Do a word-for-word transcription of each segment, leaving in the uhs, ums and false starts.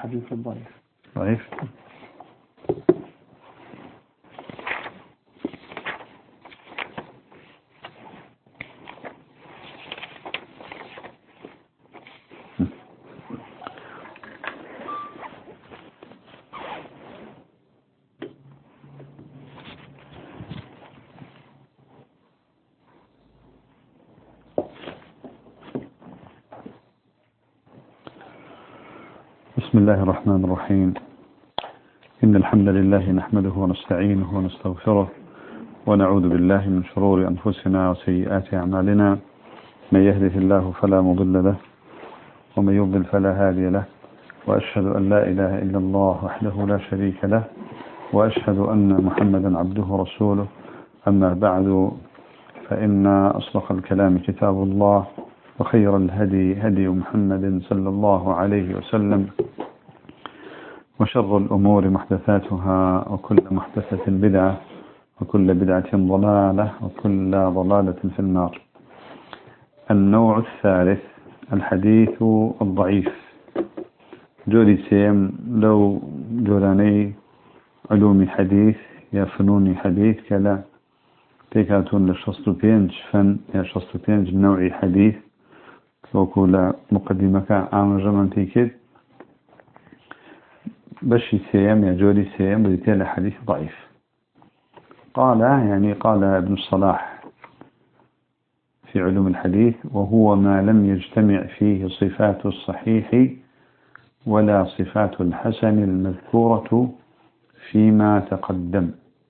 الحديث الضعيف. ضعيف. بسم الله الرحمن الرحيم. إن الحمد لله نحمده ونستعينه ونستغفره ونعوذ بالله من شرور أنفسنا وسيئات أعمالنا. من يهده الله فلا مضل له ومن يضلل فلا هادي له، وأشهد أن لا إله إلا الله وحده لا شريك له، وأشهد أن محمدا عبده ورسوله. أما بعد، فإن أصدق الكلام كتاب الله، وخير الهدي هدي محمد صلى الله عليه وسلم، وشر الأمور محدثاتها، وكل محدثة بدعة، وكل بدعة ضلالة، وكل ضلالة في النار. النوع الثالث الحديث الضعيف. جوري سيم لو جوراني علوم حديث يا فنون حديث كلا تيكاتون لشخص بينج فن يا شخص بينج نوعي حديث وكل مقدمة عام جمع تيكد بشي سيم يا جوري سيم بديتين حديث ضعيف. قال يعني قال ابن الصلاح في علوم الحديث: وهو ما لم يجتمع فيه صفات الصحيح ولا صفات الحسن المذكورة فيما تقدم.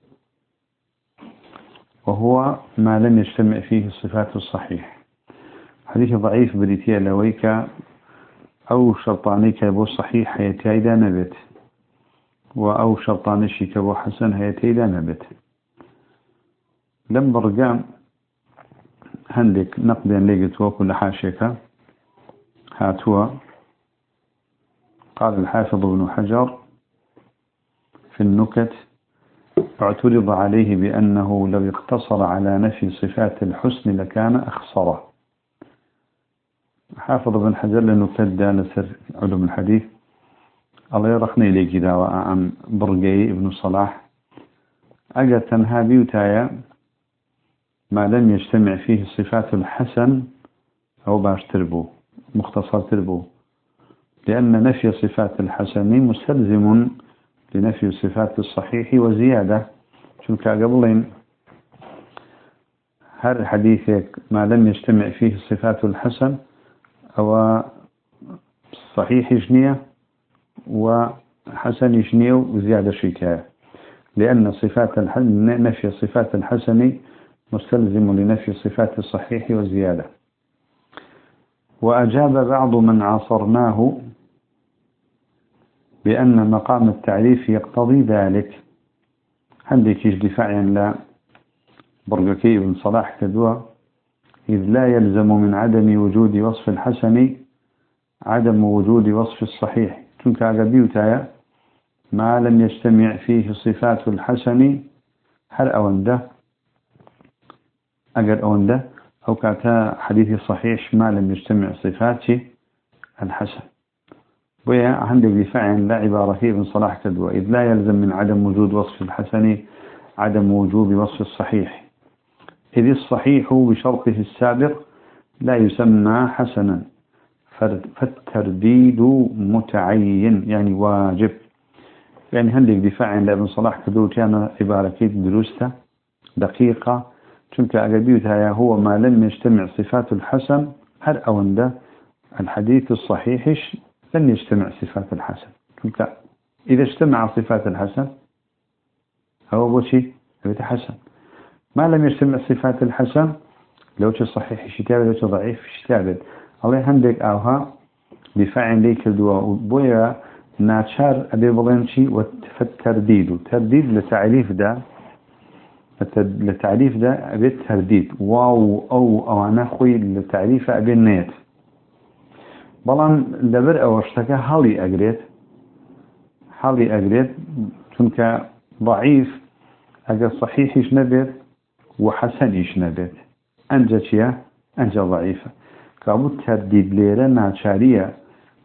وهو ما لم يجتمع فيه صفات الصحيح. حديث ضعيف بريتيا لويك أو شرطانيك أبو صحيح هيتايدا نبت، وأو شرطانيك أبو حسن هيتايدا نبت. لم برقام هندك نقدا لقيت وكل حاشيك هاتوا. قال الحافظ ابن حجر في النكت: اعترض عليه بأنه لو اقتصر على نفي صفات الحسن لكان أخصره. حافظ ابن حجر لنكت لسر علوم الحديث الله يرخني لي كده عن برقي ابن صلاح أجد تنهابي وتايا ما لم يجتمع فيه صفات الحسن أو باش تربو مختصر تربو، لأن نفي صفات الحسن مستلزم لنفي صفات الصحيح وزيادة. شو قبلين هل حديثك ما لم يجتمع فيه صفات الحسن أو صحيح جنية وحسن جنية وزيادة شيكاية، لأن صفات الحسن نفي صفات الحسن مستلزم لنفي صفات الصحيح والزيادة. وأجاب بعض من عاصرناه بأن مقام التعريف يقتضي ذلك. عندك دفاعا لا برقكي بن صلاح كدوى: إذ لا يلزم من عدم وجود وصف الحسن عدم وجود وصف الصحيح. تنك عقبيوتايا ما لم يجتمع فيه صفات الحسن هل أونده أجل أونده أو كاتا حديث صحيح ما لم يجتمع صفات الحسن. ويا عندك دفاع لا عبارة ابن صلاح كدوى: إذ لا يلزم من عدم وجود وصف الحسن عدم وجود وصف الصحيح، إذ الصحيح بشرطه السابق لا يسمى حسنا، فالترديد متعين يعني واجب. يعني عندك دفاع لابن صلاح كدوى كان عبارة درسته دقيقة. تلك أجابيتها هو ما لم يجتمع صفات الحسن هل أونده الحديث الصحيح لن يجتمع صفات الحسن. تلك إذا اجتمع صفات الحسن هو بوشي هو حسن. ما لم يجتمع صفات الحسن لو صحيح شتابه لو ضعيف شتابه. الله عندك أوها دفاع ليك الدواء بويا ناتشار أبي بلانشي والترديد. ترديد لتعريف ده لتعريف ده أبي الترديد واو أو أو أنا خوي لتعريف أبي النيت. بلان لبر أو اشتكى حالي أجريت حالي أجريت تنك ضعيف أجر صحيح إيش نبت وحسن إيش نبت أنجا شيا أنجا ضعيفة. كابو الترديد ليرة ناتشارية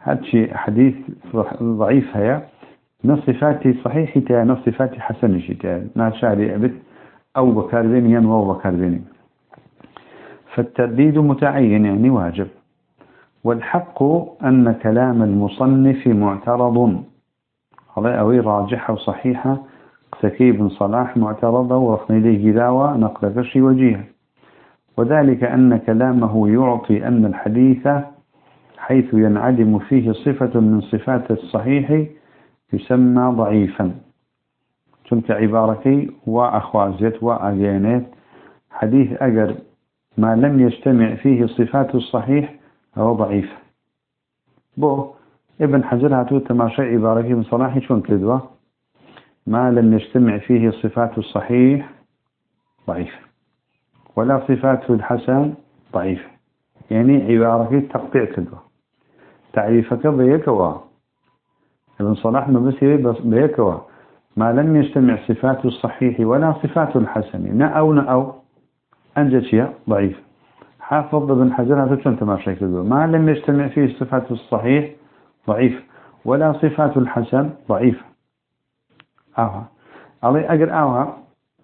هذا شيء حديث ضعيف هيا نصفات صحيح تا نصفات حسن شتا ناشاري أبد أو بكاربيني أو بكاربيني. فالترديد متعين يعني واجب. والحق أن كلام المصنف معترض على أوي راجحة وصحيحة سكي بن صلاح معترضة ورخني ليه جداوة نقل كشي وجيها. وذلك أن كلامه يعطي أن الحديث حيث ينعدم فيه صفة من صفات الصحيح يسمى ضعيفا. تلك عبارتي وأخوازت وأجانات حديث أجر ما لم يجتمع فيه صفات الصحيح هو ضعيف. بو ابن حجر هاتو تماشى عبارتي من صلاح شون كدوه ما لم يجتمع فيه صفات الصحيح ضعيف ولا صفات الحسن ضعيف. يعني عبارتي تقطيع كدوه تعريفك بيكوا ابن صلاح ما بس بيكوا ما لم يجتمع صفات الصحيح ولا صفات الحسن نأو نأو أنجد شيء ضعيف. حافظ ابن حجر هذا شلون تماشي كذا ما لم يجتمع فيه صفات الصحيح ضعيف ولا صفات الحسن ضعيف. آه علي أجر آه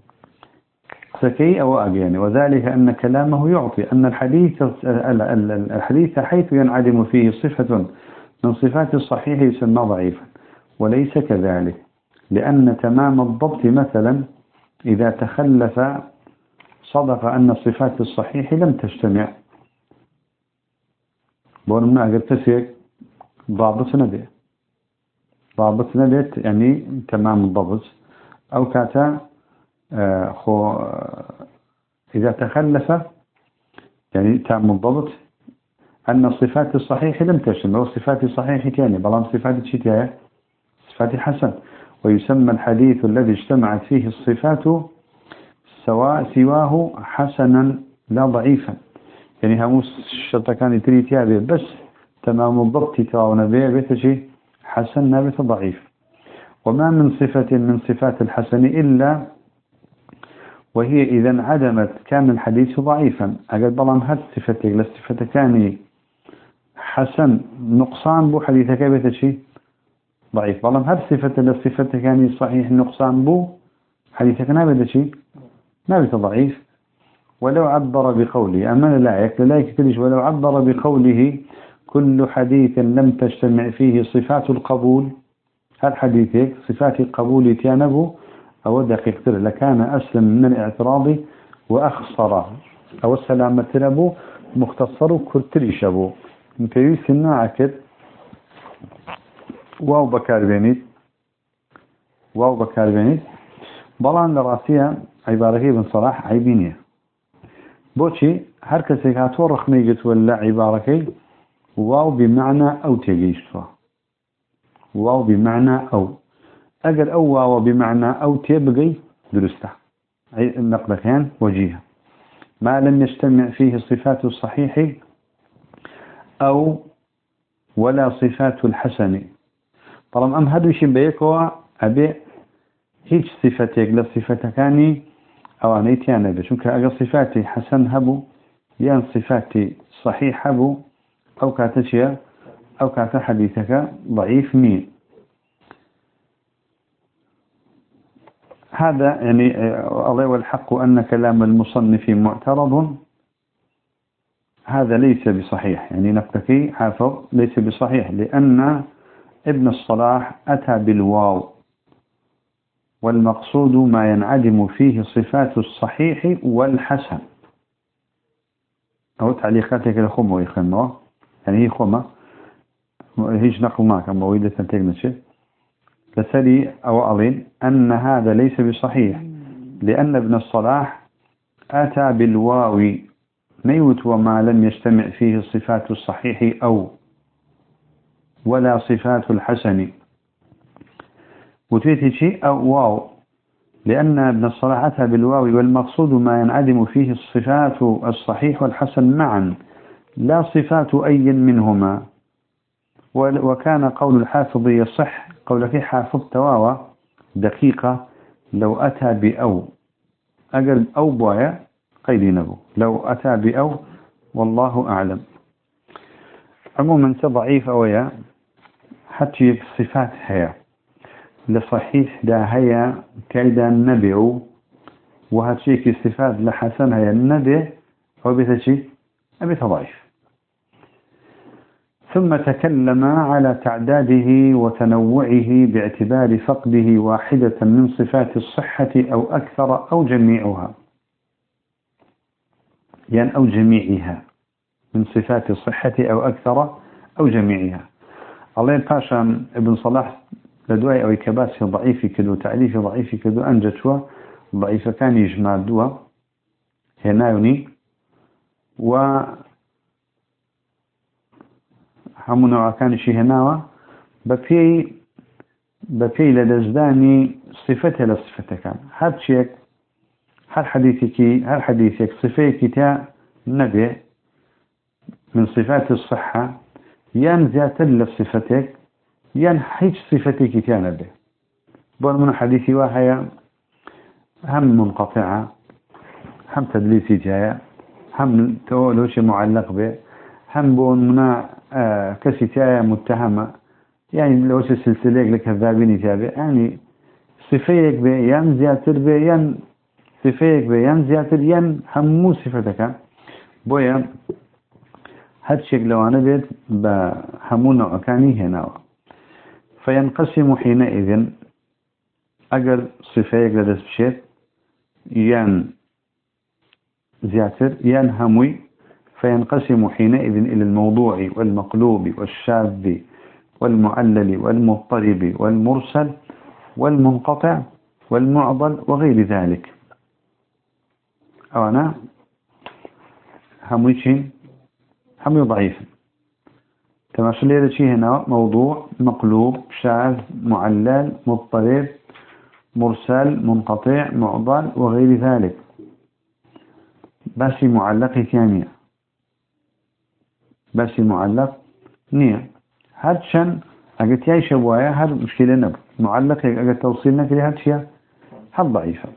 سكي أو أجاني. وذلك أن كلامه يعطي أن الحديث الحديث حيث ينعدم فيه صفة من صفات الصحيح يسمى ضعيفا وليس كذلك. لأن تمام الضبط مثلا إذا تخلف صدق أن صفات الصحيح لم تجتمع. بقولنا أجر تسيك ضابط نبي ضابط نبي يعني تمام الضبط أو كاتا آه خو إذا تخلف يعني تام الضبط أن صفات الصحيح لم تجتمع وصفات الصحيح كان بلان صفات الشتاء صفات حسن. ويسمى الحديث الذي اجتمعت فيه الصفات سواء سواه حسنا لا ضعيفا. يعني هموس الشرطة كان يتري تيابه بس تمام الضبط تراونا به بيتشي حسن نابت ضعيف. وما من صفة من صفات الحسن إلا وهي إذا انعدمت كان الحديث ضعيفا. أقل بلان هاد صفتك للصفة كان حسن نقصان بو حديثك بيتشي ضعيف. بلان هاد صفة للصفة كان صحيح نقصان بو حديثك نابتشي نابت ضعيف. ولو عبر بقوله أما لا يكفي كلش ولو عبر بقوله كل حديث لم تجتمع فيه صفات القبول هذا حديثك صفات القبول تيانبه أو دقيق لكان أسلم من الاعتراض وأخصر أو السلامة لبو مختصر كرتريش أبو مكيوس الناعكد واو بكار بينيت واو بكار بينيت بلان لراسية عبارة ابن صلاح عيبينية بوشي هر كسي هاتو رخمي قلت ولا عبارة واو بمعنى أو تيجيشتوا واو بمعنى أو أجل أو واو بمعنى أو تيبقي درسته أي النقل كان وجيها ما لم يجتمع فيه صفات الصحيح أو ولا صفات الحسن. طالما أم هدو شيء بيكوا أبي هيج صفتك لصفتكاني أو أنيتيانا بشوك أجل صفاتي حسن هبو يان صفاتي صحيح هبو أو كاتشيا أو كات حديثك ضعيف مين. هذا يعني الله والحق أن كلام المصنف معترض هذا ليس بصحيح. يعني نقطتي حافظ ليس بصحيح لأن ابن الصلاح أتى بالواو والمقصود ما ينعدم فيه صفات الصحيح والحسن. أو تعليقاتك لخمة ويخنوه يعني هي خمة هيش نقل معك أما ويدة تنتقنش لسلي أو أظن أن هذا ليس بصحيح لأن ابن الصلاح أتى بالواو نيوت وما لم يجتمع فيه صفات الصحيح أو ولا صفات الحسن وتويتي شيء أو واو لأن ابن الصلاح أتى بالواو والمقصود ما ينعدم فيه الصفات الصحيح والحسن معا لا صفات أي منهما. وكان قول الحافظ يصح قولك حافظ تواوى دقيقة لو أتى بأو أقل أو بوايا قيدينه لو أتى بأو والله أعلم. عموما ضعيف أويا حتى صفات هي لصحيح دا هي كيدا النبي وهاتشيك صفات لحسن هي النبي أو بيتشي أبي ضعيف. ثم تكلم على تعداده وتنوعه باعتبار فقده واحدة من صفات الصحة أو أكثر أو جميعها، يعني أو جميعها من صفات الصحة أو أكثر أو جميعها. الله باشا ابن صلاح لدواء أو كباس ضعيف كدو تعريف ضعيف كدو أنجتوا ضعيف كان يجمع الدواء هنا يوني و همو نوع كان شي هناوة بفي بفي لدزداني صفته لصفته كان هاد شيك هل حديثك هل حديثك صفيك تا نبي من صفات الصحة ين زيادة لصفتك ين حيث صفتك تا نبي بول من حديثي وهي هم منقطعة هم تدليسي جاية هم تولوش معلق به هم بون منا آه كسيتايا متهمة يعني لو سلسلة لك كذابين تابع يعني صفيك بيان زيادة بيان صفيك بيان زيادة ين همو صفتك بويا هاد شيء لو أنا بيت بهمو نوع كاني هنا فينقسم حينئذ أجر صفيك لدس بشيت ين زيادة ين هموي فينقسم حينئذ إلى الموضوع والمقلوب والشاذ والمعلل والمضطرب والمرسل والمنقطع والمعضل وغير ذلك. أو أنا همويشين هموي ضعيف تماشي لي شيء هنا موضوع مقلوب شاذ معلل مضطرب مرسل منقطع معضل وغير ذلك. بس معلق ثانية بس معلق نية هاد شن أجت يعيش بوايا هاد مشكلة نب معلق أجت توصيلنا كده هاد شيء هاد ضعيفة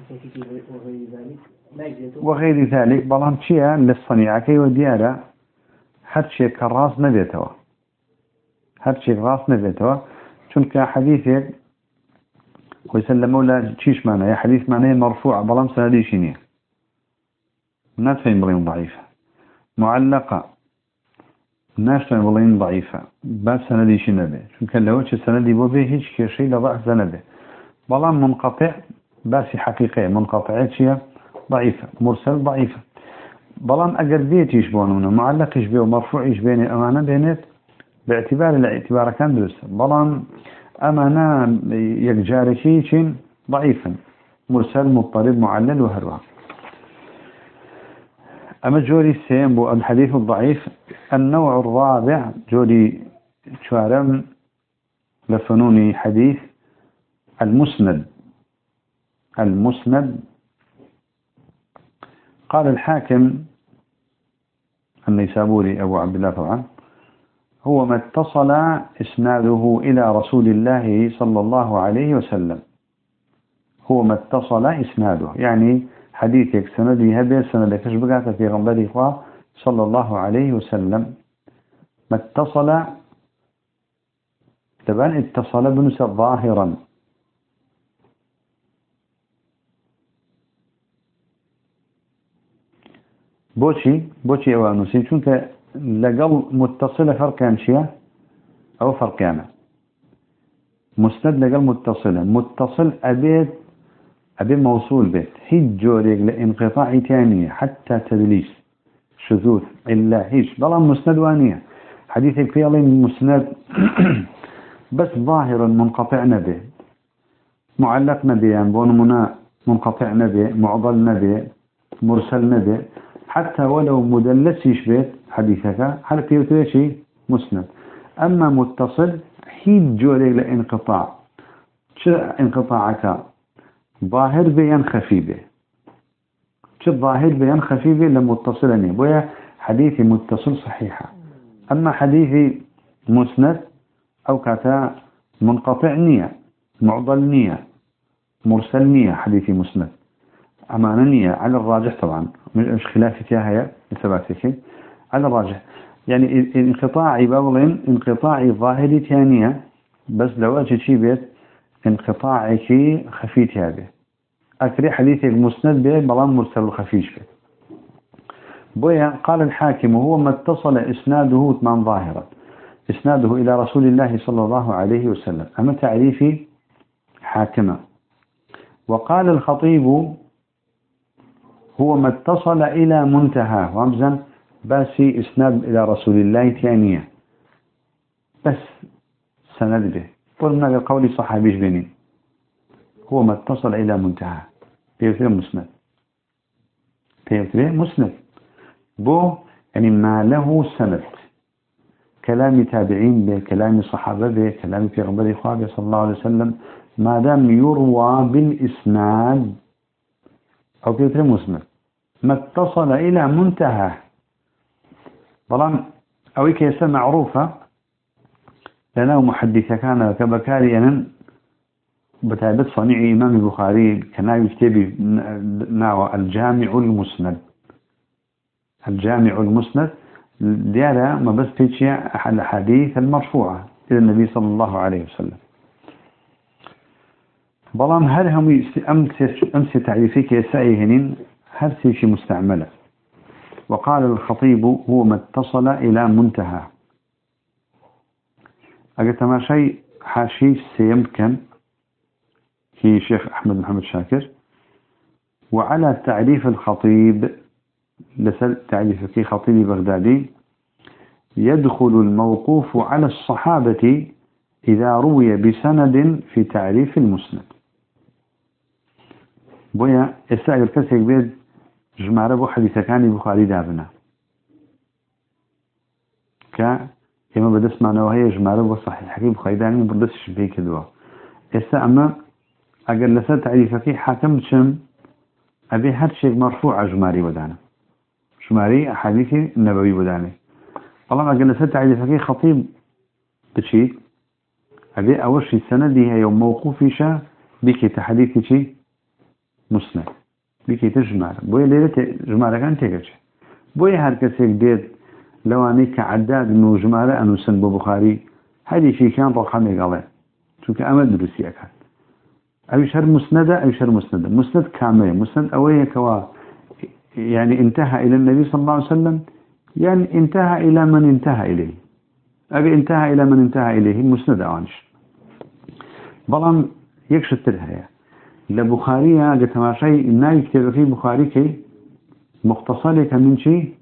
وغير ذلك بلان شيء للصنيعة كي وديارة هاد شيء كراس نبيتوا هاد شيء راس نبيتوا شنك حديثك ويسلم ولا تشيش معنا يا حديث معناه مرفوع بلان سندي شينية الناس فين بلين ضعيفة معلقة الناس فين بلين ضعيفة بس سندي شنبه شو كان لو تش سندي بوبه هيش كشيء لضعف سنده بلان منقطع بس حقيقة منقطع شيء ضعيفة مرسل ضعيفة بلان أجر بيت يشبونه معلق يشبه ومرفوع يشبهني أمانة بينت باعتبار الاعتبار كان درس بلان أمانة يجاري شيء ضعيفا مرسل مضطرب معلل وهروها. أما جوري السيم بو الحديث الضعيف النوع الرابع جوري شوارم لفنوني حديث المسند. المسند قال الحاكم النيسابوري أبو عبد الله طبعا هو ما اتصل إسناده إلى رسول الله صلى الله عليه وسلم. هو ما اتصل إسناده يعني حديثك سندي هبه سندك بقعت في غنبري الله صلى الله عليه وسلم ما اتصل طبعا اتصل بنسى ظاهرا بوشي بوشي اوانوسي چونك لقل متصلة فرقان شيء او فرقانا مسند لقل متصلة متصل أبيت أبي موصول بيت هيج جوريك لإنقطاع تانية حتى تدليس شذوذ إلا هيج بلا مسند وانية حديثك في علم مسند بس ظاهرا منقطع نبي معلق نبي يعني بونمنا منقطع نبي معضل نبي مرسل نبي حتى ولو مدلس يشبه حديثك حلقة يوتريشي مسند. أما متصل هيج جوريك لإنقطاع شو انقطاعك ظاهر بيان خفي به شو ظاهر بيان خفي به لمتصلني بويا حديثي متصل صحيحة. أما حديثي مسند أو كتا منقطع نية معضل نية مرسل نية حديثي مسند أمانة نية على الراجح طبعا مش خلافي فيها هي لثباتك على الراجح يعني انقطاعي بقولين انقطاعي ظاهري ثانية بس لو أجي شيء بيت انقطاعي كي خفيت هذا أكري حديث المسند به بلان مرسل الخفيش به بويا قال الحاكم وهو ما اتصل إسناده من ظاهرا إسناده إلى رسول الله صلى الله عليه وسلم أما تعريفي حاكمة. وقال الخطيب هو ما اتصل إلى منتهى ومزن باسي إسناد إلى رسول الله ثانية بس سند به قلنا قولي صحابيش بني هو ما اتصل إلى منتهى بيوتري مسند بيوتري مسند بو يعني ما له سند كلام تابعين به كلام صحابة به كلام في غنبري خوابه صلى الله عليه وسلم ما دام يروى بالإسناد أو بيوتري مسند ما اتصل إلى منتهى طبعا أويك يسمى معروفة لأنه محدثة كان كبكاري أنا بتعبد صنيع إمام البخاري كان يكتب ناوى الجامع المسند الجامع المسند ديالا ما بس تيجي الحديث المرفوعة إلى النبي صلى الله عليه وسلم. بلام هل هم أمس تعريفيك يسائهن هل سيشي مستعملة. وقال الخطيب هو ما اتصل إلى منتهى أجت ما شيء حاشي سيمكن في شيخ أحمد محمد شاكر وعلى تعريف الخطيب لسل تعريف في خطيب بغدادي يدخل الموقوف على الصحابة إذا روي بسند في تعريف المسند. بويا استأجر كسيك بيد جمع ربو حديثة كان بخاري دابنا كا إما بدس معنا وهي جمع ربو صحيح حكيم بخاري دابنا بدسش بيه كدوا إسا أما أقل لسا تعريفك حاكم شم أبي هاد شيء مرفوع جماري ودانا جماري أحاديث النبوي ودانا والله أقل لسا تعريفك خطيب بشي أبي أول شيء سندي هي يوم موقوفي شا بكي تحديثي شي مسند بكي تجمع بوي ليلة جمع كان تيجي بوي هاد كسيك ديت لو أنك عداد إنه جمع أنه سند بخاري هذه شيء كان رقمي قال شو كأمد درسي أكاد أي شر مسندة أي شر مسندة مسند كامل مسند أويه كوا يعني انتهى إلى النبي صلى الله عليه وسلم يعني انتهى إلى من انتهى إليه أبي انتهى إلى من انتهى إليه مسند أوانش بلان يكشت لها لبخارية قتما شيء إنا يكتب في بخاري كي مختصرك من شيء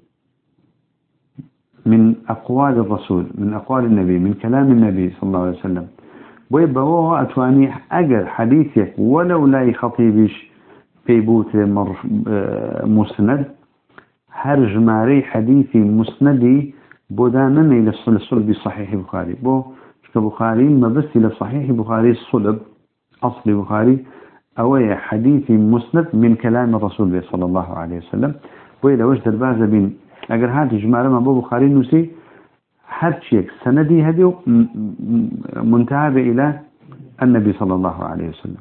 من أقوال الرسول من أقوال النبي من كلام النبي صلى الله عليه وسلم ويبقى هو أتواني أجر حديثك ولو لا يخطيبش في بوت مسند هرج ماري حديثي مسندي بودانا إلى الصلب صحيح بخاري بو كبخاري ما بس إلى صحيح بخاري الصلب أصل بخاري أو حديث مسند من كلام الرسول صلى الله عليه وسلم وإلى وجد الباز بين أجر هذه جماعة ما بو بخاري نسي حد شيء سندي هذه منتهى إلى النبي صلى الله عليه وسلم.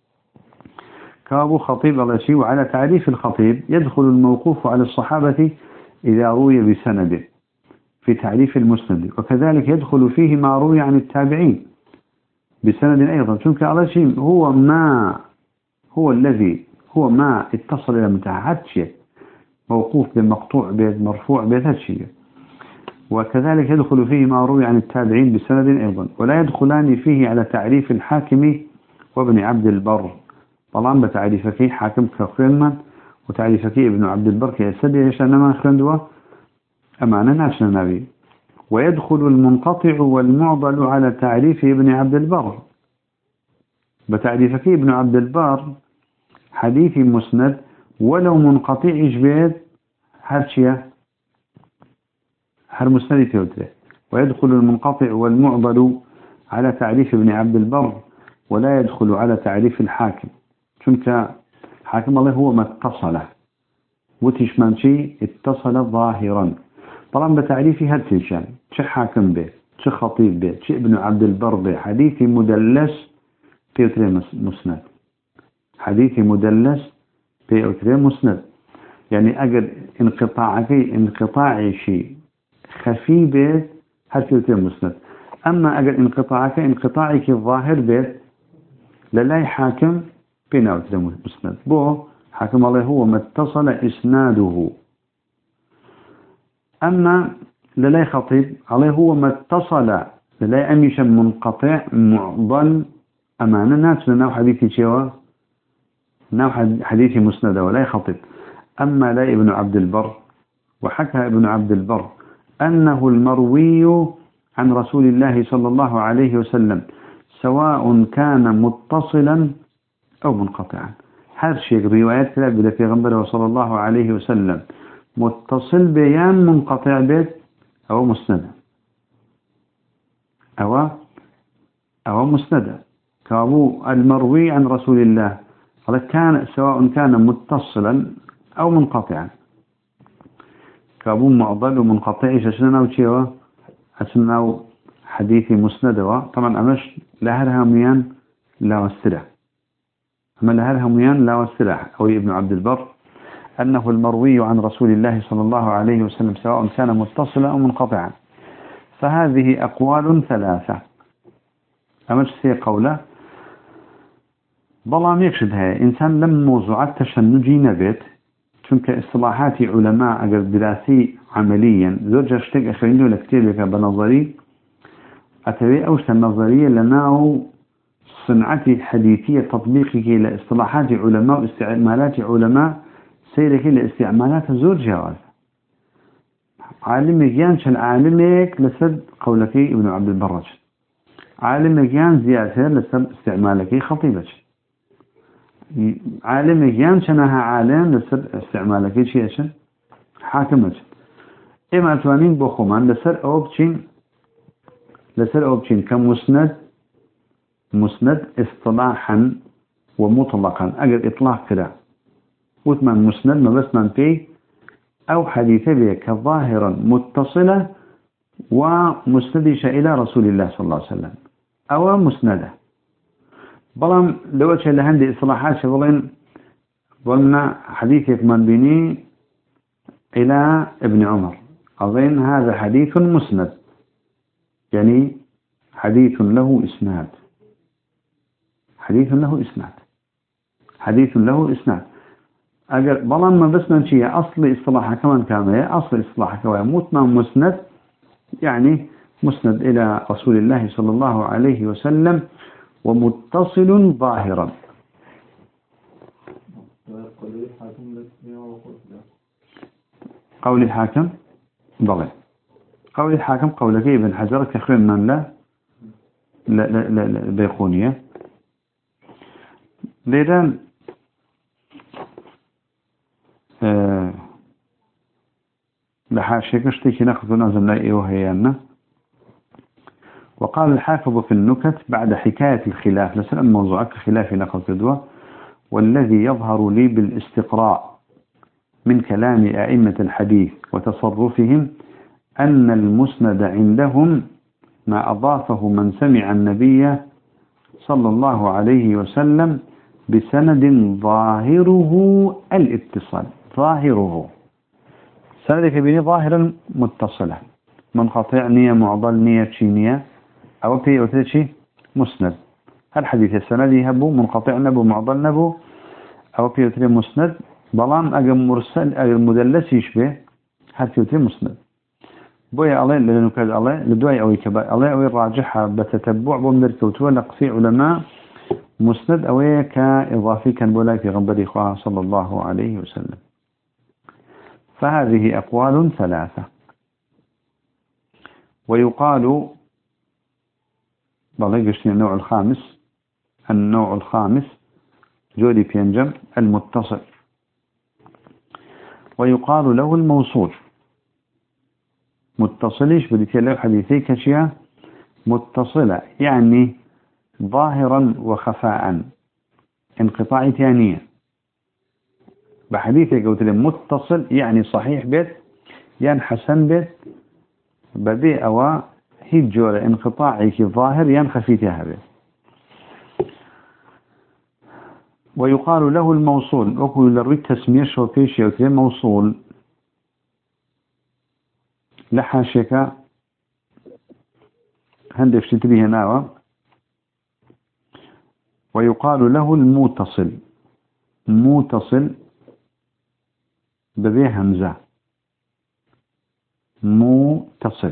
كابو خطيب الله شيء وعلى تعريف الخطيب يدخل الموقوف على الصحابة إذا روي بسند في تعريف المسند وكذلك يدخل فيه ما روي عن التابعين بسند أيضا شنك على شيء هو ما هو الذي هو ما اتصل إلى منتهى حد شيء موقوف بمقطوع بيد مرفوع بيد شيء وكذلك يدخل فيه ما روي عن التابعين بسند أيضا ولا يدخلان فيه على تعريف الحاكم وابن عبد البر طالما بتعريفك حاكم كخرنما وتعريفك ابن عبد البر كيسدي يشانما خرندوا أمانا ناشنا نبي ويدخل المنقطع والمعضل على تعريف ابن عبد البر بتعريفك ابن عبد البر حديث مسند ولو منقطع إجباد هرشية هر مسند تيوتره ويدخل المنقطع والمعضل على تعريف ابن عبد البر ولا يدخل على تعريف الحاكم شنك حاكم الله هو ما اتصل وتشمان شيء اتصل ظاهرا طبعا بتعريفي هالتلشان شو حاكم به شو خطيب به شو ابن عبد البر به حديثي مدلس تيوتره مسند حديثي مدلس تيوتره مسند يعني أجل انقطاعك انقطاع شيء خفي بيت هل كيوتي مسند. أما أجل انقطاعك انقطاعك الظاهر بيت للاي حاكم بيناوت مسند بو حاكم الله هو ما اتصل إسناده. أما للاي خطيب عليه هو ما اتصل للاي أميش منقطع معضل أمانة ناس لناو حديثي شوى ناو حديثي مسند ولا خطيب. أما لا ابن عبد البر وحكى ابن عبد البر أنه المروي عن رسول الله صلى الله عليه وسلم سواء كان متصلا أو منقطعا. هذا شيء روايات كلا بلا في غنبره صلى الله عليه وسلم متصل بيان منقطع بيت أو مسند أو أو مسند كابو المروي عن رسول الله كان سواء كان متصلا أو منقطعا كابو معضل ومنقطع شنو وشيوا حسنا حديثي مسند. طبعا أمش لهرها ميان لا والسلع أما لهرها ميان لا والسلع أو ابن عبد البر أنه المروي عن رسول الله صلى الله عليه وسلم سواء كان متصلا أو منقطعا. فهذه أقوال ثلاثة أمش سي قوله بلام يكشدها إنسان لم موضوعات تشنجي نبت چونك اصطلاحات علماء اگر دراسي عمليا زوجة اشتك اخرينه لكتيبك بنظري اتبعي اوشت النظرية لناو صنعتي حديثية تطبيقك لاصطلاحات علماء واستعمالات علماء سيرك لاستعمالات زوج جواز عالمك يانش العالمك لسد قولك ابن عبد البرج عالمك يان زيادة لسد استعمالك خطيبك عالم يان شنها عالم لسر استعمالك شيء أشن حاكمك إما توانين بخمان لسر أوبشين لسر أوبشين كمسند مسند اصطلاحا ومطلقا أجل إطلاق كده وثمان مسند ما بس من فيه أو حديث به كظاهرا متصلة ومسندش إلى رسول الله صلى الله عليه وسلم أو مسنده. بلام لو شيء لهندي إصلاحات شغلين قلنا حديث يكمن بني إلى ابن عمر أظن هذا حديث مسند يعني حديث له إسناد حديث له إسناد حديث له إسناد أجل بلام ما بس من شيء أصل إصلاحه كمان كامل أصل إصلاحه كمان متنا مسند يعني مسند إلى رسول الله صلى الله عليه وسلم ومتصل ظاهرا. قول الحاكم ضلع قول الحاكم قولك ابن حجر كخير من لا لا لا لا, لا بيقونية لذا آه لحاشيك اشتكي ناخذ نازم لا وهيانا. وقال الحافظ في النكت بعد حكاية الخلاف لسأل موضوعك خلاف نقل كدوة والذي يظهر لي بالاستقراء من كلام أئمة الحديث وتصرفهم أن المسند عندهم ما أضافه من سمع النبي صلى الله عليه وسلم بسند ظاهره الاتصال ظاهره سندك بني ظاهرا متصلا منقطع نية معضل نية شينية أو في أو شيء مسند. الحديث السندي هبو منقطع نبو معضل نبو أو في أو مسند بلام أجم مرسل أجم مدلس يشبه هل في أو مسند بويا الله لأنه كذا الله لدواي أو يكبر الله أو الراجحة بتتبع بمدر كوتوا لقصي علماء مسند أو كإضافي كان بولاي في غنبري خواه صلى الله عليه وسلم. فهذه أقوال ثلاثة. ويقال بالله قشتين النوع الخامس النوع الخامس جودي بينجم المتصل ويقال له الموصول متصلش بديت له حديثي كشيا متصلة يعني ظاهرا وخفاء انقطاع ثانية بحديثي قلت له متصل يعني صحيح بيت يعني حسن بيت بدي أو هي جورة انقطاعي ظاهر يعني خفيتها بيت. ويقال له الموصول وكل الرد تسمية شوكيشي وكذا موصول لحاشك هندف شتريه ناوى ويقال له المتصل متصل بذي همزة متصل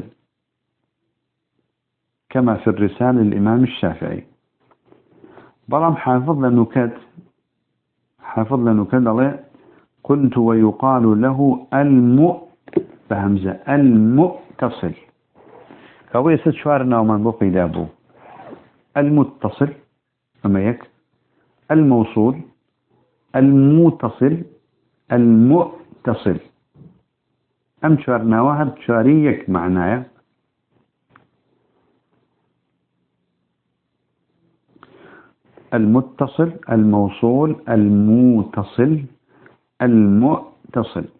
كما في الرسالة للإمام الشافعي برام حافظ لنكت حافظ لنكت الله قلت ويقال له الم بهمزة المتصل كوي ست شوارنا ومن بقي دابو المتصل أما يك الموصول المتصل المتصل أم شوارنا واحد شواريك معناه المتصل الموصول المتصل المتصل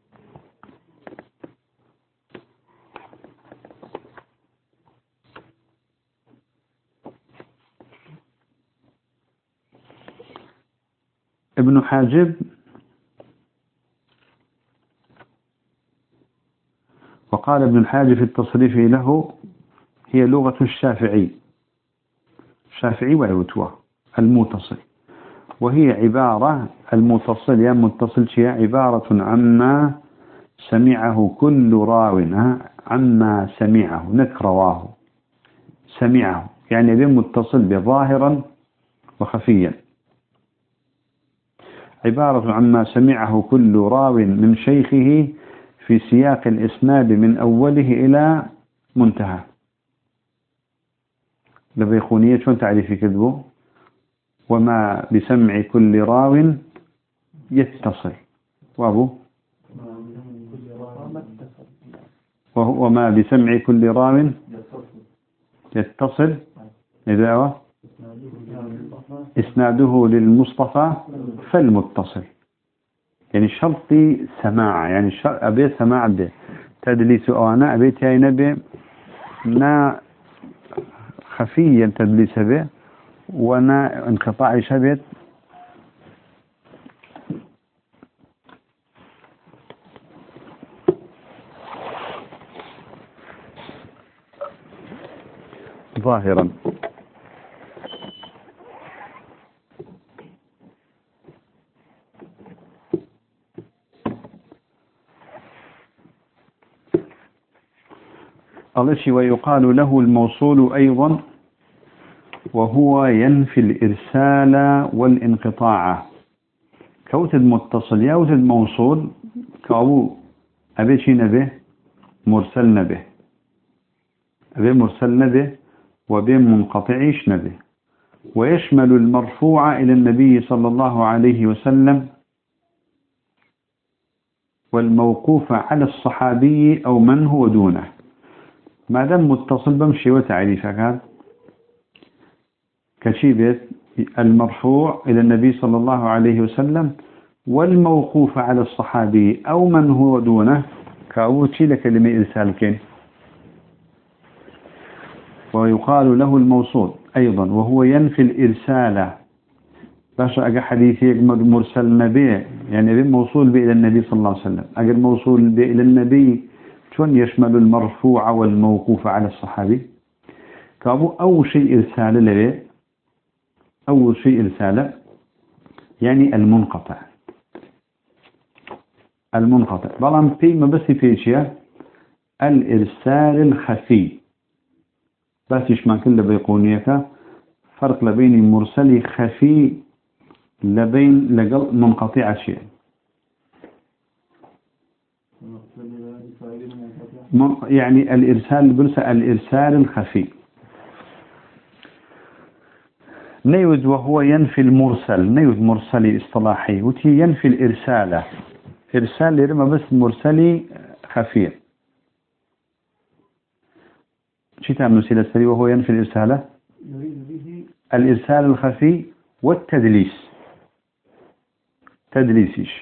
ابن حاجب وقال ابن الحاجب في التصريف له هي لغة الشافعي الشافعي وعوتوه المتصل وهي عبارة المتصل يا متصل شيء عبارة عما سمعه كل راو عما سمعه نكرواه سمعه يعني بمتصل بظاهرا وخفيا عبارة عما سمعه كل راو من شيخه في سياق الإسناد من أوله إلى منتهى لبيخونية شون تعريفي كذبه وما بسمع كل راو يتصل وابو وما بسمع كل راو يتصل إذا إسناده للمصطفى فالمتصل يعني شرطي سماع يعني شرط أبي سماع به تدليس أنا أبي تاي نبي نا خفيا تدليس به ونا انقطاع شبه ظاهرا الشيء ويقال له الموصول أيضا وهو ينفي الإرسال والانقطاع كوتد متصل يوتد موصول كأبو أبي شي نبه مرسل نبه أبي مرسل نبه وبي منقطعيش نبه ويشمل المرفوع إلى النبي صلى الله عليه وسلم والموقوف على الصحابي أو من هو دونه ما دام متصل بمشي وتعريفك كشيبة المرفوع إلى النبي صلى الله عليه وسلم والموقوف على الصحابي أو من هو دونه كأوتي لكلمة إرسالك ويقال له الموصول أيضا وهو ينفي الإرسال باشا أجا حديثي مرسل نبي يعني موصول به إلى النبي صلى الله عليه وسلم أجا موصول به إلى النبي شون يشمل المرفوع والموقوف على الصحابي كابو أول شيء إرسال له أول شيء إرسال يعني المنقطع المنقطع بلان في ما بس في شيء الإرسال الخفي بس يشمل كل بيقونيك فرق لبين مرسل خفي لبين لقل منقطع شيء يعني الإرسال برسل الإرسال الخفي نيود وهو ينفي المرسل نيود مرسلي اصطلاحي وتي ينفي الإرسال إرسال لرما بس مرسلي خفي شو تعمل سيلة سري وهو ينفي الإرسال الإرسال الخفي والتدليس تدليسيش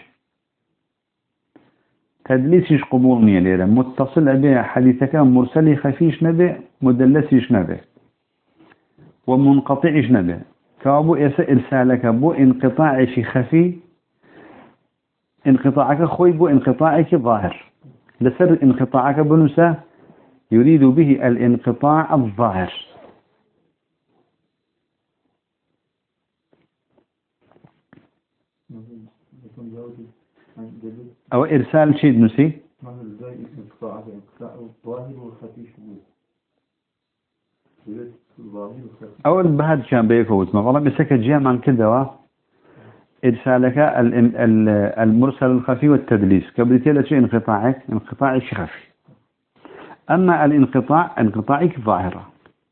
تدليسيش قبول نية ليرة متصل به حديثك مرسلي خفيش نبه مدلسيش نبه ومنقطعش نبه كابو إرسالك بو انقطاعش خفي انقطاعك خوي بو انقطاعك ظاهر لسر انقطاعك بنسا يريد به الانقطاع الظاهر. أو إرسال شيء نسي أول بهذا كان بيكوت ما والله مسك جيم عن كذا إرسالك المرسل الخفي والتدليس قبل تلا شيء انقطاعك انقطاعك خفي، أما الانقطاع انقطاعك ظاهرة.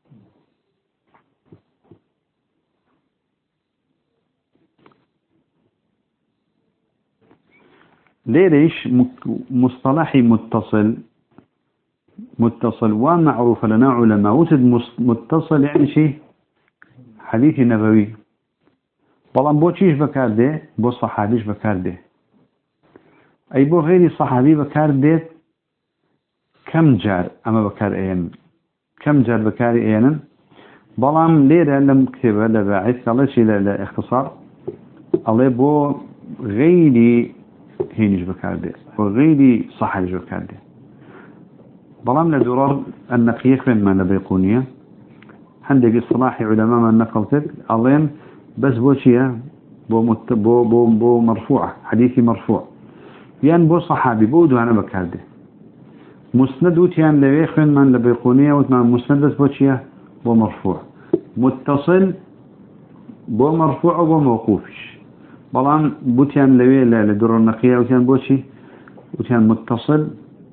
ليش مصطلحي متصل متصل ومعروف لنا علماء وسد متصل يعني شيء حديث نبوي، والله بو تشيش بكار ده بو صحابيش بكار ده، أي بو غير صحابي بكار ده كم جار أما بكار أين كم جار بكار أين بلام ليرة لم كتبه لباعث الله شيء لاختصار الله بو غيري هينش بكار ده وغيري صحابيش بكار ده. بلام لدرار النقية من ما نبيقونية عندك اصطلاح علماء من نقلتك الله بس بو شيء بو, مت... بو, بو, بو مرفوع حديثي مرفوع يعني بو صحابي بو دوانا بكارده مسند وتيان لويخن من لبيقونية وتمان مسند بس بو شيء بو مرفوع متصل بو مرفوع وبو موقوفش بلان بوتيان لوي لدرار النقية وتيان بو شيء وتيان متصل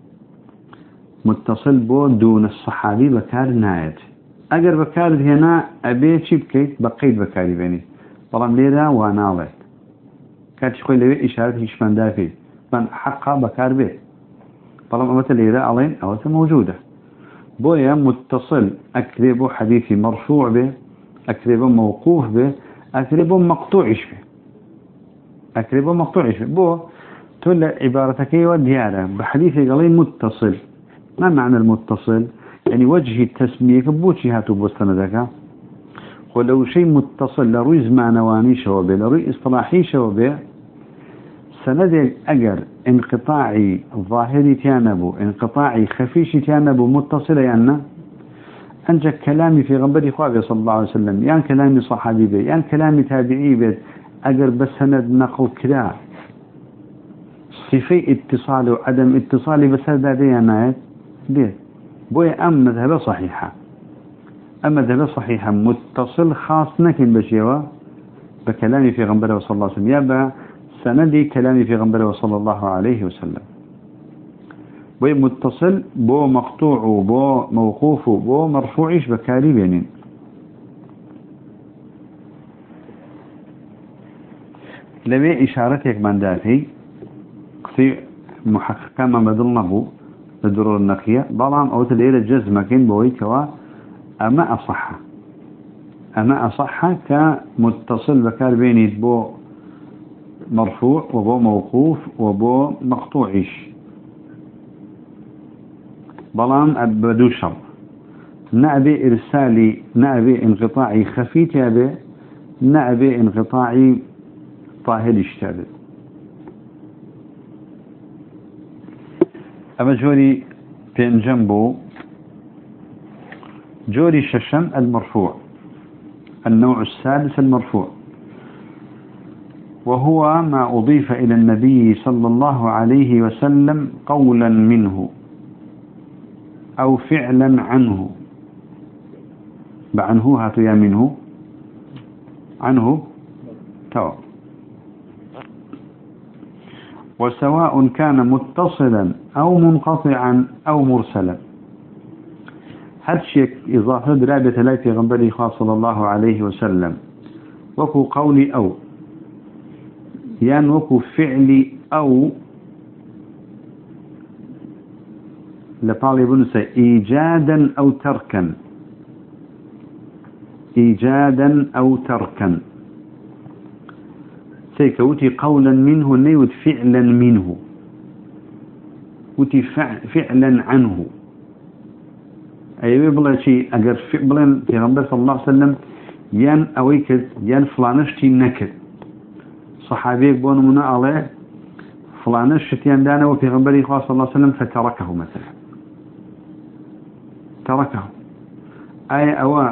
متصل بو دون الصحابي بكار نايت اگر بكار هنا ابي شي بكيت بقيت بكاري بيني طالما ليرة ونالت كانت خوي لوي اشاره هيش من دافي من حقها بكار به طالما مثل ليرة علين او موجوده بويا متصل اكذبه حديثي مرفوع به اكذبه موقوف به اكذبه مقطوعش به اكذبه مقطوعش به بو تقول عبارتك ودياره بحديثي قليل متصل. ما معنى المتصل؟ يعني وجه التسمية كبوتشي هاتو بوستندك ولو شيء متصل لروي زمانواني شوبه لروي اصطلاحي شوبه سند أجر انقطاعي ظاهري تيانبو انقطاعي خفيشي تيانبو متصل يعني أنجا كلامي في غنبري خوابي صلى الله عليه وسلم يعني كلامي صحابي بي يعني كلامي تابعي بي أجر بس سند نقل كلا صفي اتصال وعدم اتصالي بس هذا دي نايت دي بوي أم مذهبه صحيحة أما مذهبه صحيحة متصل خاص نكن بشيوه بكلامي في غنبره صلى الله عليه وسلم يابا سندي كلامي في غنبره صلى الله عليه وسلم بوي متصل بو مقطوع بو موقوف بو مرفوعش بكاري بينين. لبي إشارتك من داتي في محققة ما بدلناه الدرور النقية ضلام أو تليل جزمة كين بوي كوا أما أصح أما أصح كمتصل بكار بيني بو مرفوع وبو موقوف وبو مقطوعش ضلام أبدو شر نأبي إرسالي نأبي انقطاعي خفيت يابي نأبي انقطاعي طاهر اشتابه. أما جوري بين جنبه جوري ششم المرفوع النوع السادس المرفوع وهو ما أضيف إلى النبي صلى الله عليه وسلم قولا منه أو فعلا عنه بعنه هاتو يا منه عنه تو وسواء كان متصلا أو منقطعا أو مرسلا. هذا شيء إضافة درابة لا في غنبري صلى الله عليه وسلم وكو قولي أو يعني وكو فعلي أو لطالب نسى إيجادا أو تركا إيجادا أو تركا سيكوتي قولا منه نيوت فعلا منه وتي فعلا عنه أي بلا شيء أجر فعلا في غنبر صلى الله عليه وسلم يان أويكد يان فلانشتي نكد صحابيك بون منا عليه فلان الشتيان دانا وفي غنبري صلى الله عليه وسلم فتركه مثلا تركه أي أو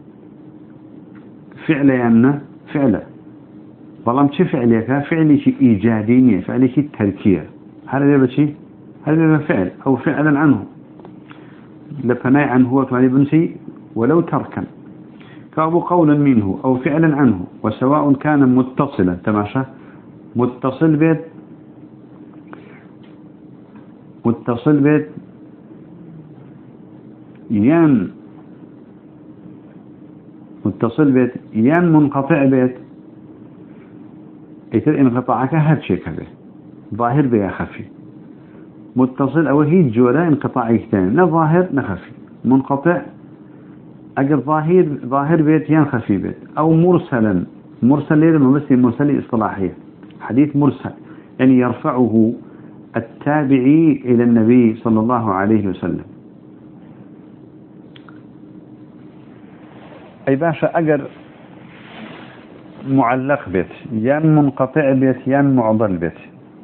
فعل يمنا فعله ظلام شي فعلك فعلي شيء إيجاديني فعلي شيء تركية هذا ده شيء هذا ده فعل أو فعلا عنه لفناي عنه هو فعلي بنسي ولو تركا كأبو قولا منه أو فعلا عنه وسواء كان متصلا تماشى متصل بيت متصل بيت يان متصل بيت يان منقطع بيت يتر انقطاعك هاد شيء كذا ظاهر بيا خفي متصل أو هي جورا انقطاعي ثاني لا ظاهر نخفي منقطع أجر ظاهر ظاهر بيت يان خفي بيت أو مرسلا مرسل ليه الممثل مرسل اصطلاحية حديث مرسل يعني يرفعه التابعي إلى النبي صلى الله عليه وسلم أي باشا أجر معلق بيت يان منقطع بيت يان معضل بيت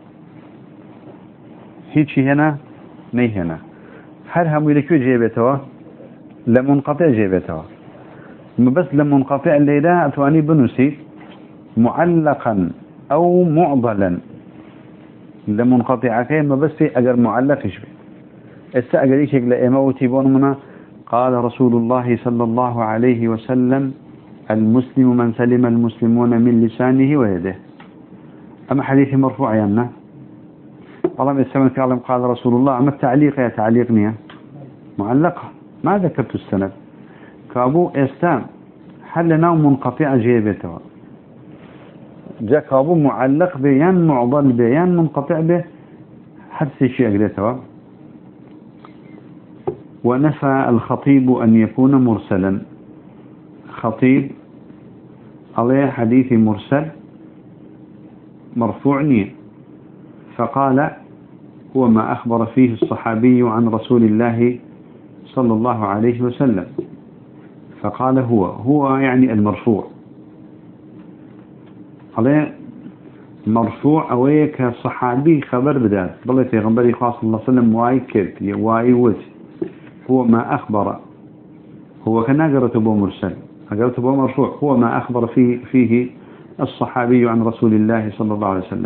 هيتشي هنا ني هنا هل هم يلكو جيبتوا لمنقطع جيبتوا بس لمنقطع الليلة أتواني بنسي معلقا أو معضلا لمنقطع كيما بس أجر معلق يشبه استأجر يشيك لأموتي بونمنا قال رسول الله صلى الله عليه وسلم المسلم من سلم المسلمون من لسانه ويده أما حديث مرفوع يمنا والله السلام كلام قال رسول الله أما التعليق يا تعليقني معلقة ما ذكرت السند كابو استام هل لنا منقطع جيبته جاء كابو معلق بيان معضل بيان منقطع به حدث شيء أجلته ونفى الخطيب أن يكون مرسلا خطيب عليه حديث مرسل مرفوع نية فقال هو ما أخبر فيه الصحابي عن رسول الله صلى الله عليه وسلم فقال هو هو يعني المرفوع عليه مرفوع أويك صحابي خبر بدات بل في غنبري خاص الله صلى الله عليه وسلم واي كرت واي وجه هو ما أخبر هو كان قرأت به مرسل قرأت به مرفوع هو ما أخبر فيه, فيه الصحابي عن رسول الله صلى الله عليه وسلم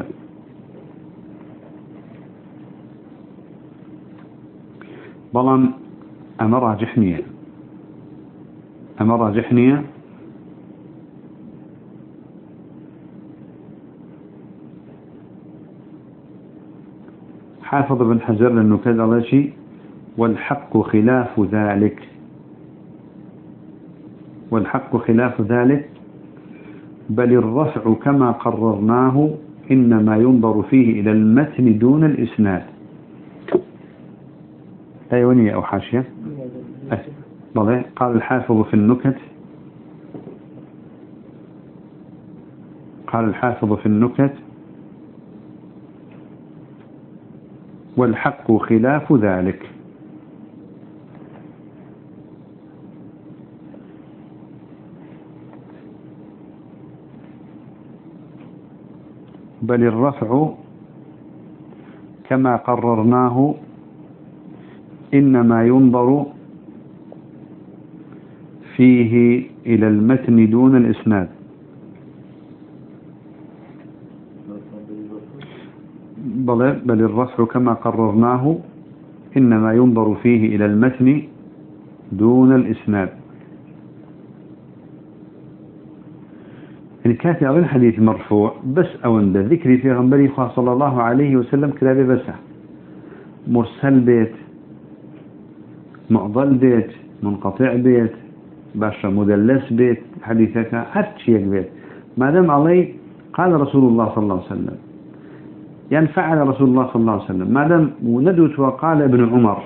بلان أما راجحنية أما راجحنية حافظ بن حجر لأنه كذا شيء والحق خلاف ذلك والحق خلاف ذلك بل الرفع كما قررناه إنما ينظر فيه إلى المتن دون الإسناد أيونية أو حاشية قال الحافظ في النكت قال الحافظ في النكت والحق خلاف ذلك بل الرفع كما قررناه إنما ينظر فيه إلى المتن دون الإسناد بل, بل الرفع كما قررناه إنما ينظر فيه إلى المتن دون الإسناد الكاتب أول حديث مرفوع بس أولا ذكري في غنبري صلى الله عليه وسلم كلابي بس مرسل بيت معضل بيت منقطع بيت باشا مدلس بيت حديثك هاتشيك بيت ما دام علي قال رسول الله صلى الله عليه وسلم يعني فعل رسول الله صلى الله عليه وسلم ما دام وندوت وقال ابن عمر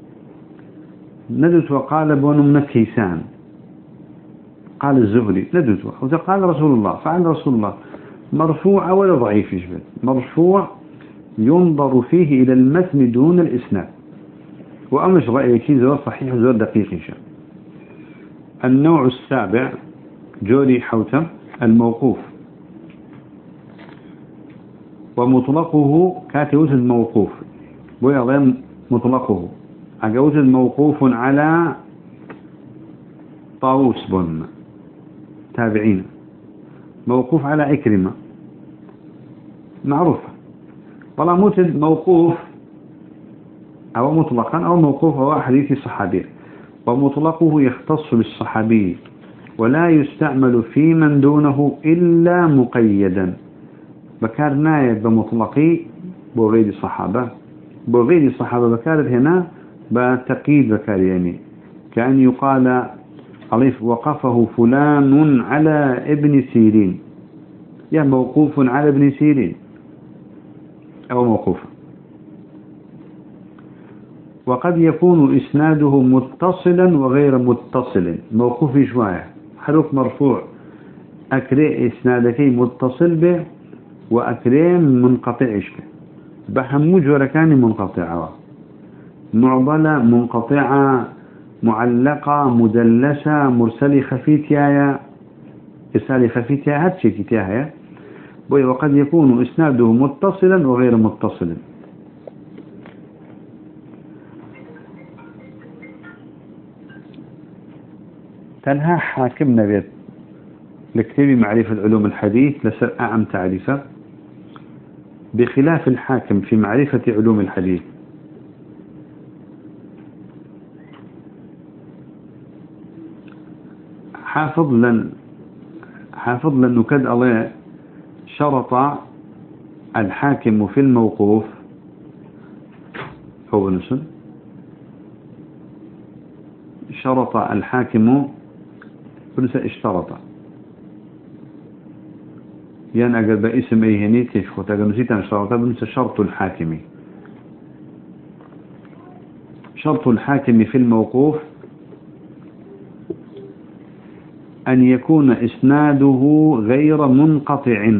ندوت وقال ابن من كيسان قال الزهري ندوت وقال رسول الله فعل رسول الله مرفوع ولا ضعيف يشبه مرفوع ينظر فيه إلى المتن دون الإسناد وأمش رأيك زور صحيح زور دقيق إن شاء النوع السابع جوري حوتم الموقوف ومطلقه كاتوت الموقوف ويضم مطلقه أجوت الموقوف على طاووس بن تابعين موقوف على إكرمة معروف والله موتد موقوف أو مطلقا أو موقوف هو حديث صحابي ومطلقه يختص بالصحابي ولا يستعمل في من دونه إلا مقيدا بكار نايد بمطلقي بغير الصحابة بغير الصحابة بكارت هنا بتقييد بكار يعني كأن يقال عليه وقفه فلان على ابن سيرين يا موقوف على ابن سيرين أو موقوف. وقد يكون إسناده متصلا وغير متصل موقوف شوية حرف مرفوع أكري إسنادك متصل به وأكري منقطعش به بهم جوركان منقطعة معضلة منقطعة معلقة مدلسة مرسل خفيتيا إرسال خفيتيا هاتشي كتاها وقد يكون إسناده متصلا وغير متصل. تنهى حاكمنا بيت لكتاب معرفة العلوم الحديث لسر أعم تعريفه بخلاف الحاكم في معرفة علوم الحديث حافظ لن حافظ لن نكد الله شرط الحاكم في الموقوف هو نسل شرط الحاكم بنسى اشترط يعني أقل باسم أيهني تشخط أقل نسيت أن شرط بنسى شرط الحاكم شرط الحاكم في الموقوف أن يكون إسناده غير منقطع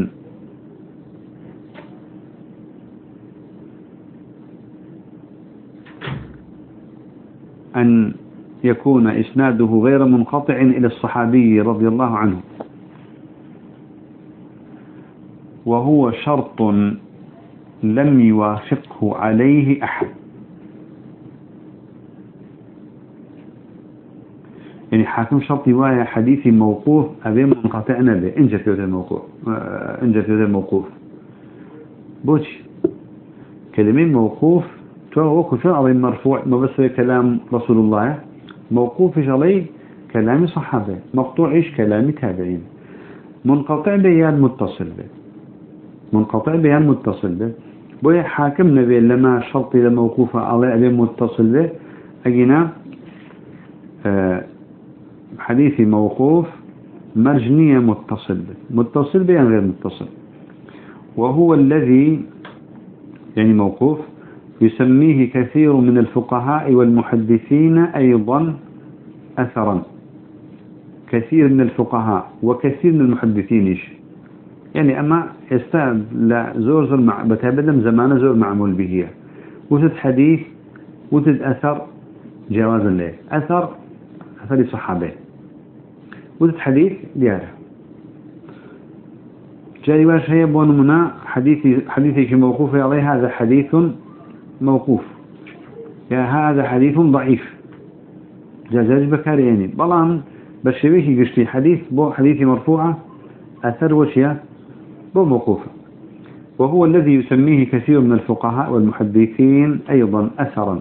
أن يكون إسناده غير منقطع إلى الصحابي رضي الله عنه وهو شرط لم يوافقه عليه أحد يعني حاكم شرط رواية حديثي موقوف أبي منقطعنا به إن جت هذا الموقوف إن جت هذا الموقوف بوش كلمة موقوف توقف شو أبي مرفوع ما بس كلام رسول الله موقوف عليه كلام صحابة مقطوع إيش كلام تابعين منقطع بيان متصل به منقطع بيان متصل به بوي حاكم نبي لما شرط إذا موقوف عليه أبي متصل به أجينا آه حديثي موقوف مرجنية متصل به متصل بيان غير متصل وهو الذي يعني موقوف يسميه كثير من الفقهاء والمحدثين أيضا أثرا كثير من الفقهاء وكثير من المحدثين إيش يعني أما يستعد لزور زور مع بتابدم زمان زور معمول به وتد حديث وتد أثر جوازا له أثر أثر صحابه وتد حديث دياره جاري باش هي بونمنا حديثي حديثي موقوف عليه هذا حديث موقوف يا هذا حديث ضعيف جاز بكاري يعني بلان بشويه قشتي حديث بو حديث مرفوعة أثر وشيا بو موقوفة وهو الذي يسميه كثير من الفقهاء والمحدثين أيضا أثرا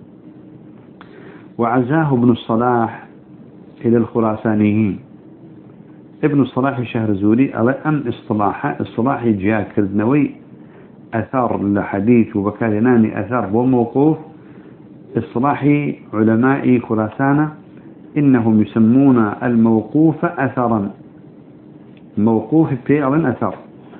وعزاه ابن الصلاح إلى الخراسانيين ابن الصلاح الشهرزوري على أن اصطلاح اصطلاح جاء كردنوي أثار الحديث وبكارناني أثار وموقوف اصطلاح علماء خراسان إنهم يسمون الموقوف أثرا موقوف فعل أثر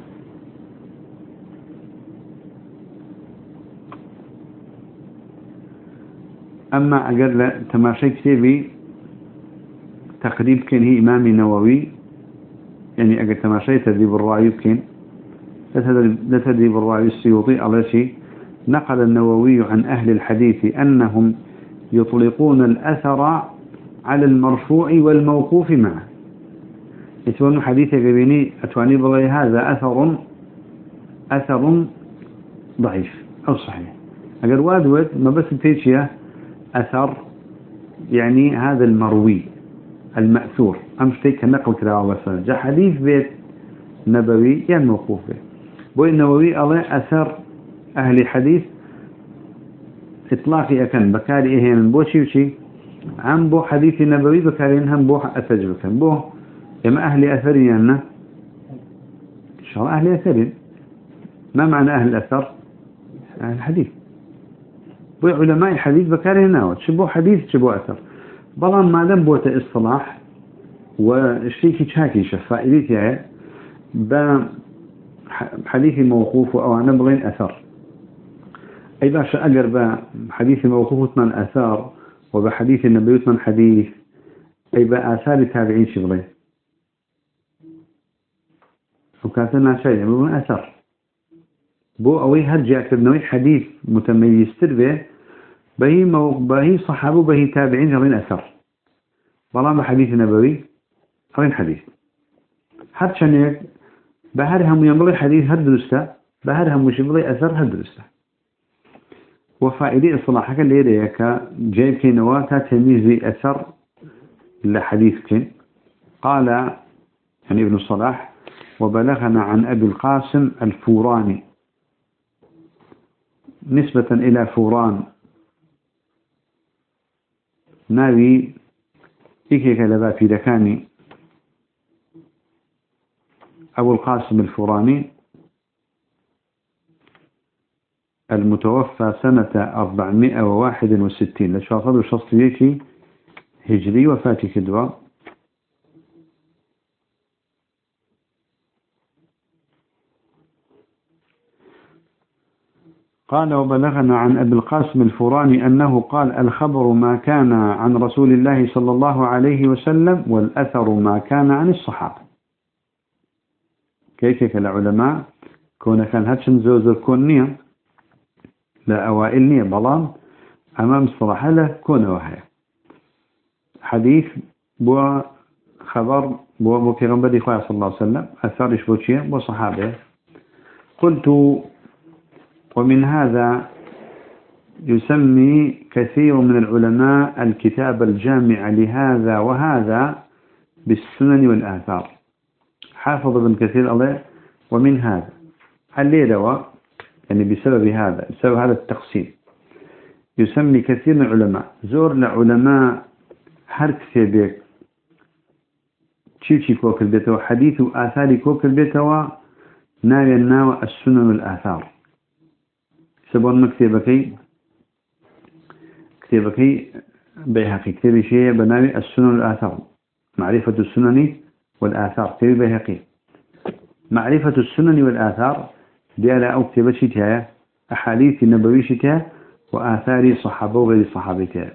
أما أقل تماشي كتابي تقريب كان هي إمام نووي يعني أقل تماشي تدريب الرأي يمكن لا تدريب الرأي السيوطي على شيء نقل النووي عن أهل الحديث أنهم يطلقون الأثر على المرفوع والموقوف معه يتوان حديث قبيني أتواني بغي هذا أثر أثر ضعيف أو صحيح. أقل وادوت ما بس تيجي أثر يعني هذا المروي المأثور أمش تيك نقل كذا مثلا جاء حديث بيت نبوي يعني موقوف به بو النووي الله أثر أهل حديث إطلاقي أكن بكاري إيه من بوشي وشي عن بو حديث نبوي بكاري هم بو أثر بكن بو إما أهل أثرين أن شو أهل أثرين ما معنى أهل الأثر أهل الحديث بو علماء الحديث بكاري ناوت شبو حديث شبو أثر بلان ما دام بوت إصطلاح وشتيكي شاكي شفائلتي بحديث موقوف أو نبغين أثر أي باشا أقر بحديث موقوف من أثار وبحديث النبي من حديث أي بآثار التابعين شغلين وكاتنا شيء من أثر بو أوي هرجع كبنوي حديث متميز تربيه بهي مو بهي صحابه بهي تابعين غير أثر والله حديث نبوي غير حديث حتى شنيك بهرهم يمضي حديث هدرسته بهرهم مش يمضي أثر هدرسته وفائدة إصلاحك اللي يديك جايب كي نواتا تمييز أثر لحديث كين قال يعني ابن الصلاح وبلغنا عن أبي القاسم الفوراني نسبة إلى فوران ناوي إيكي كلبا في دكاني أبو القاسم الفوراني المتوفى سنة أربعمائة وواحد وستين لشافظ شخصيتي هجري وفاتي كدوى قال وبلغنا عن أبي القاسم الفوراني أنه قال الخبر ما كان عن رسول الله صلى الله عليه وسلم والأثر ما كان عن الصحابة كيف العلماء كون كان هاتشن زوزر كونية لا أوائلني بلان أمام الصراحة له كون وهي حديث بو خبر بو بو پیغمبر صلى الله عليه وسلم أثارش بوشيه بو صحابه قلت ومن هذا يسمي كثير من العلماء الكتاب الجامع لهذا وهذا بالسنن والآثار حافظ ابن كثير الله ومن هذا الليلة يعني بسبب هذا بسبب هذا التقسيم يسمي كثير من العلماء زور لعلماء هر كتابك تشيشي كوك البيت وحديث وآثار كوك البيت وناوي الناوى السنن والآثار سبون مكتبكي كتابكي بيهقي كتابي شيء بناوي السنن والآثار معرفة السنن والآثار كتابي بيهقي معرفة السنن والآثار دي على أو كتابة شتها أحاديث النبوي شتها وآثار صحابة وغير صحابتها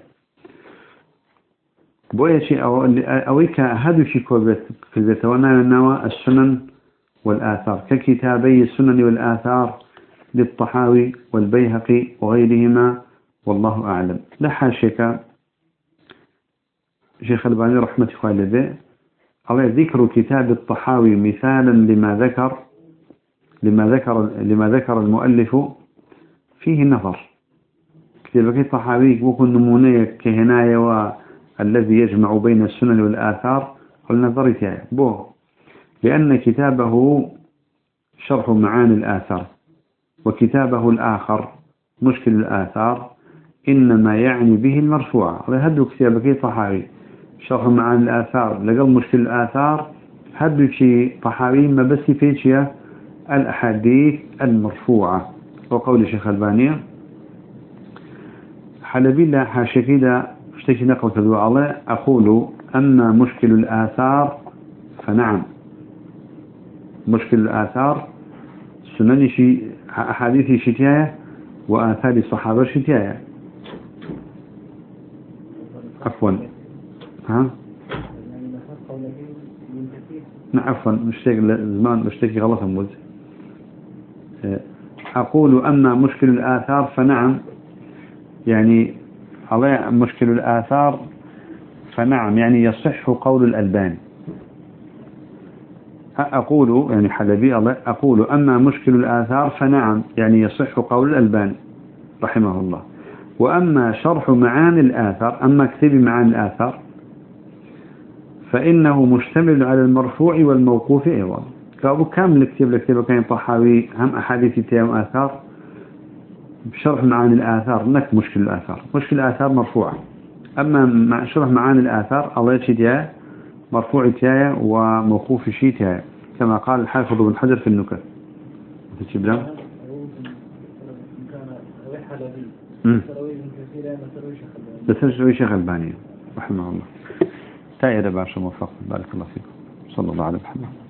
بويا شيء أو أويك هذا شيء في البيت وناوى السنن والآثار ككتابي السنن والآثار للطحاوي والبيهقي وغيرهما والله أعلم لحى شيخ شيخ الباني رحمة الله عليه على ذكر كتاب الطحاوي مثالا لما ذكر لما ذكر لما ذكر المؤلف فيه نظر كتاب الطحاوي وكن نمونية كهناية والذي يجمع بين السنن والآثار والنظر بوه لأن كتابه شرح معاني الآثار وكتابه الآخر مشكل الآثار إنما يعني به المرفوع هذا كتابك طحاوي شرح معاني الآثار لقل مشكل الآثار هذا شيء طحاوي ما بس فيشيا الأحاديث المرفوعة وقول شيخ البانية حلبي لا حاشكي لا اشتكي نقل تدعو الله أقول أما مشكل الآثار فنعم مشكل الآثار سنن شيء أحاديث شتاية وآثار الصحابة شتاية عفوا ها عفوا مشتاق زمان مشتاق غلط موز أقول أما مشكل الآثار فنعم يعني على مشكل الآثار فنعم يعني يصح قول الألباني أقول يعني حلبي الله أقول أما مشكل الآثار فنعم يعني يصح قول الألباني رحمه الله. وأما شرح معاني الآثار أما كتب معاني الآثار فإنه مشتمل على المرفوع والموقوف أيضا. كأبو كامل الكتاب لكتاب كان طحاوي هم أحاديث تيام آثار بشرح معاني الآثار نك مشكل الآثار مشكل الآثار مرفوعة. أما مع شرح معاني الآثار الله يشيدها مرفوع تيايا وموقوف شيتها كما قال الحافظ بن حجر في النكت. تجيب لهم بسرش شيخ الباني رحمه الله. تاير باشا موفق بارك الله فيكم صلى الله عليه وسلم.